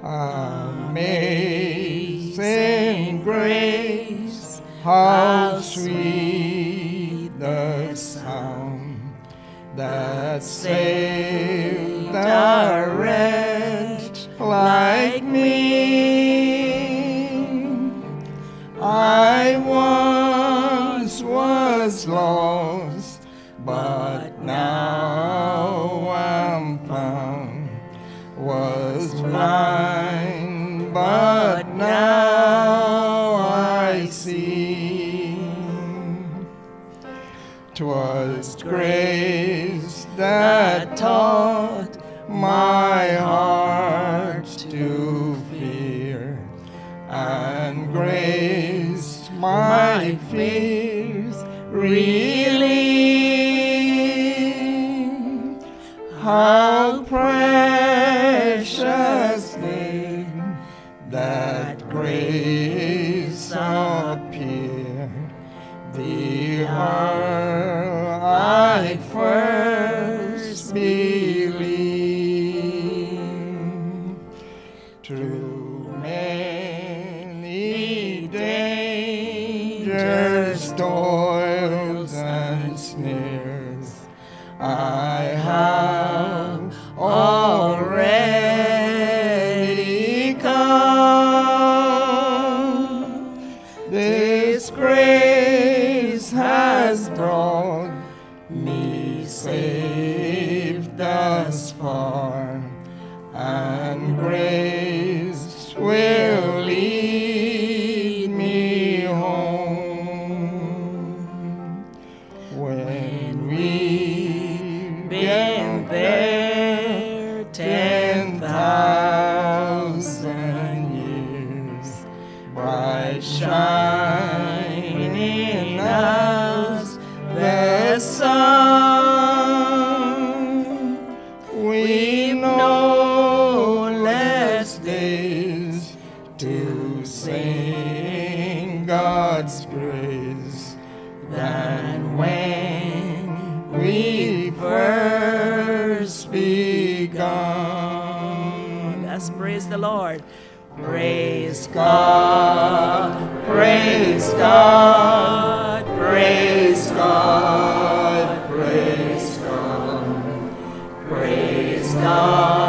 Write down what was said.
Amazing grace, how sweet the sound that saved a wretch like me. I once was lost, but now I'm found. Was blind, but now I see. 'Twas grace that taught my heart to fear, and grace my fears relieved. How precious then that grace appeared, the hour I first believed. Through many dangers, toils, and snares, I have already come. This grace has brought me safe thus far, and grace will lead me home. When we've been there 10,000 years, bright shining as the sun, we've no less days to sing God's praise than when we first begun. Let's praise the Lord. Praise God, praise God, praise God, praise God, praise God.